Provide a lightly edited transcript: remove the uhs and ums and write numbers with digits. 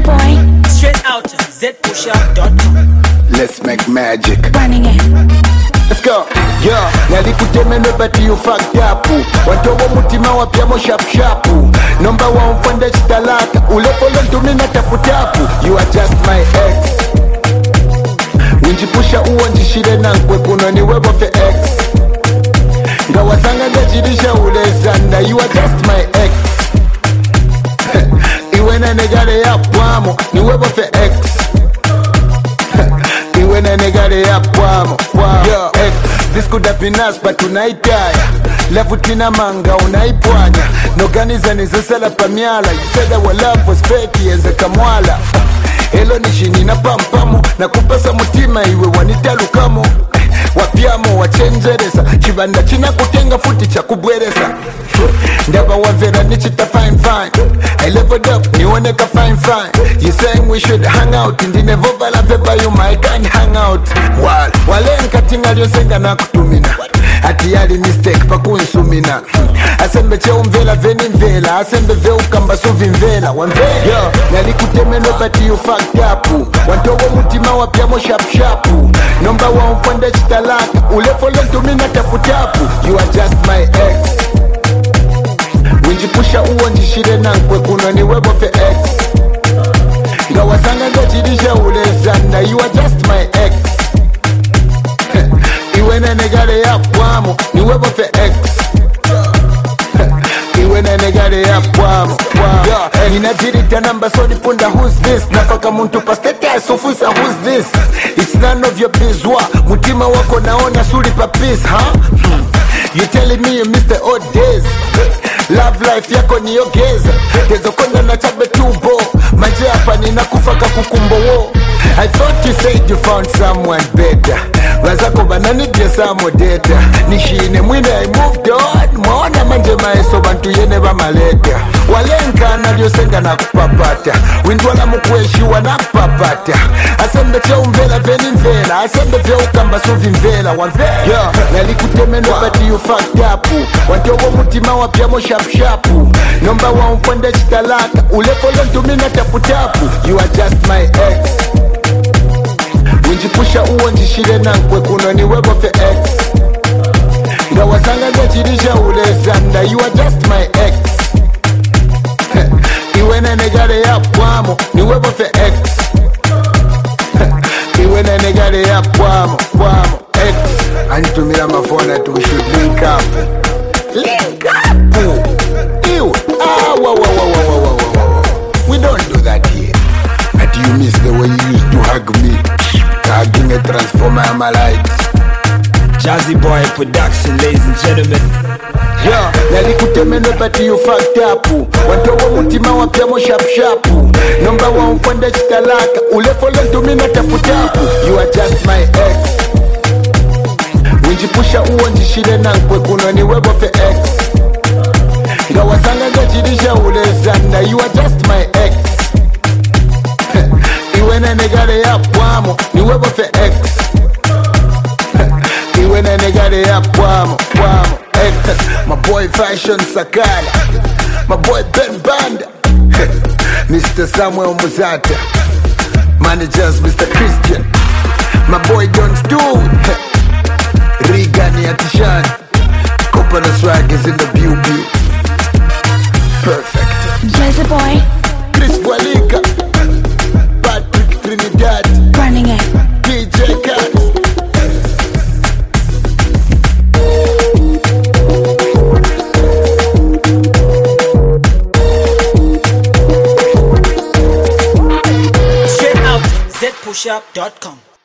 boy. Straight out zpushup.com. Let's make magic. Running it. Let's go. Yeah, nalikutemene but you fucked up. Wantobo mutima wapiamo sharp sharp. Number one funda chitalaka. Ulepolo ntumina taputapu. You are just my ex. Winjipusha uo njishire nankwe kuno ni webo fe ex. Ngawasanga gajirisha ulezanda. You are just my ex. Iwena negare ya pwamo. Ni webo fe ex. Iwena negare ya pwamo. Yo, ex. This could have been us but unaitaya. Levu tina manga unaipwanya. Noganiza nizesala pamiala. You said our love was fake yenze kamwala. Hello nishini na pampamu. Na kupasa mutima iwe wanitalukamo. Wapiamo wachenjeresa. Chibanda china kutenga futi cha kubweresa. Ndaba wavera nichita fine fine. I leveled up niwoneka fine fine. You saying we should hang out. Ndi nevovala veba yuma I can't hang out. Wale nkatinga lyosenga na kutumina. Ati yali mistake pakunsumina. Asembe che umvela veni mvela. Asembe ve ukamba suvi mvela. Wanvela yo, nalikutemeno but you fucked up. Wantowo mutima wapiamo sharp sharp. Number one funda chitalaka. Ulefolo ntumina taputapu. You are just my ex. Winjipusha uo njishire nankwe kuno ni webo fe ex. Ngawasanga gajirisha ulezanda. You are just my ex. Iwena negare ya pwamo. Ni webo fe ex. Iwena negare ya pwamo. Ninajirita namba so nipunda who's this. Nafaka muntu pastete asofusa who's this. It's none of your bizwa. Mutima wako naona suri pa peace, huh? You telling me you miss the old days. Love life yako niogeza. Tezo konda na chabe tubo. Manje hapa ninakufaka kukumbo wo. I thought you said you found someone better. Wazako banani dia samo data. Nishine mwine I moved on. Mwaona manje maeso bantu yene ba maleta. Walenka na liosenga na kupapata. Windwala mkueshiwa na kupapata. Asembe cha umvela veni mvela. Asembe vya ukamba suvi mvela. Wanvela yo, nalikutemeno but you fucked up. Wantowo mutima wapiamo sharp sharp. Number one funda chitalaka. Ulepolo ntumina taputapu. You are just my ex. Winjipusha uo njishire nankwe kuno ni webo fe ex. Ngawasanga gajirisha ulezanda. You are just my ex. Iwena negare ya pwamo. Ni webo fe ex. Iwena negare ya pwamo. Pwamo ex. Anitumira mafona tu we should link up. Link up. Ew. Wow. We don't do that here. But you miss the way you used to hug me. Hugging a transformer on my lights. Jazzy Boy Production, ladies and gentlemen. Yeah, nalikutemeno but you fucked up. Wantowo mutima wapiamo sharp sharp. Number one funda chitalaka. Ulefolo ntumina taputapu. You are just my ex. Winjipusha uo njishire nankwe kuno ni webo fe ex. Ngawasanga gajirisha ulezanda. You are just my ex. Iwena negare ya pwamo. Ni webo fe ex. Iwena negare ya pwamo. Pwamo ex. My boy Fashion Sakala. My boy Ben Banda. Mr. Samuel Muzata. Managers Mr. Christian. My boy Don Stu. Rigani Atishani. Kopa na swag is in the beauty. Perfect. Jazzy boy. Chris Walika. Patrick Trinidad. Running it. DJ Cat. Straight out zpushup.com.